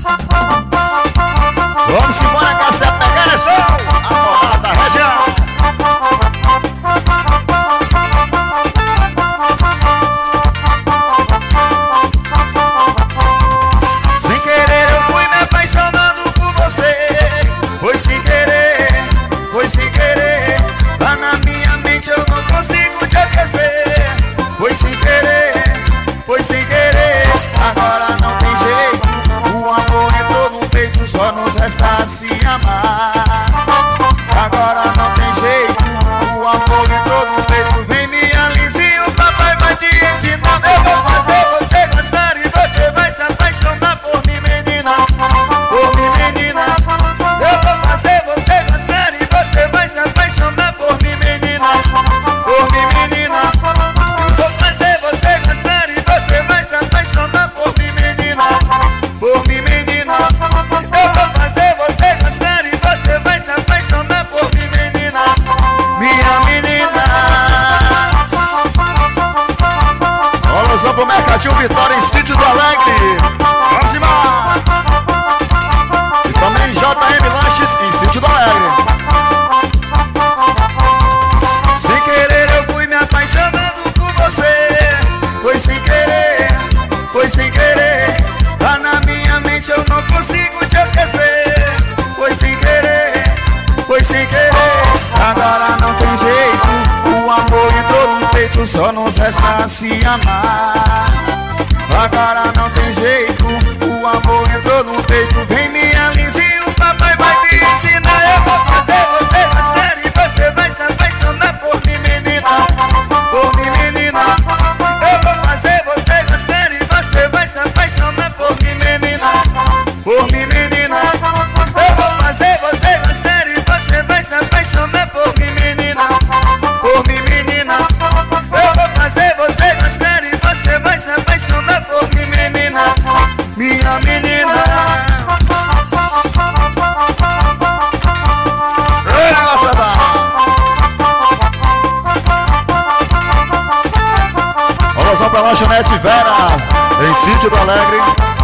Vamos embora que essa pegada é só a moral da região. Sem querer eu fui me apaixonando por você. Foi sem querer, foi sem querer. Lá na minha mente eu não consigo te esquecer. Foi sem querer, foi sem querer. Agora não tem jeito, o amor entrou no peito, só nos resta se amar. Agora não tem jeito, o amor entrou no peito. Vem minha lindinha, o papai vai te ensinar. Eu vou fazer você gostar e você vai se apaixonar por mim, menina. Por mim, menina. Eu vou fazer você gostar e você vai se apaixonar por mim, menina. Por mim, menina. Vou fazer você gostar e você vai se apaixonar por mim, menina. Por mim, menina. Eu vou fazer você gostar e você vai se apaixonar por mim, menina. Minha menina. Olha só pro Mercadinho Vitória em Sítio do Alegre. Vamos embora. E também JM Lanches em Sítio do Alegre. Sem querer eu fui me apaixonando por você. Foi sem querer, foi sem querer. Lá na minha mente eu não consigo te esquecer. Foi sem querer, foi sem querer. Agora não tem jeito, o amor entrou no peito, só nos resta se amar. Agora não tem jeito, o amor entrou no peito. Vem minha lindinha, o papai vai te ensinar. Eu vou fazer você gostar e você vai se apaixonar por mim, menina. Por mim, menina. Eu vou fazer você gostar e você vai se apaixonar por mim, menina. Por mim, menina. Eu vou fazer você gostar e você vai se apaixonar por mim, menina. Por mim, menina. Eu vou fazer você gostar e você vai se apaixonar por mim, menina. Minha menina. Ei, negócio da... Olha só pra Lanchonete Vera em Sítio do Alegre.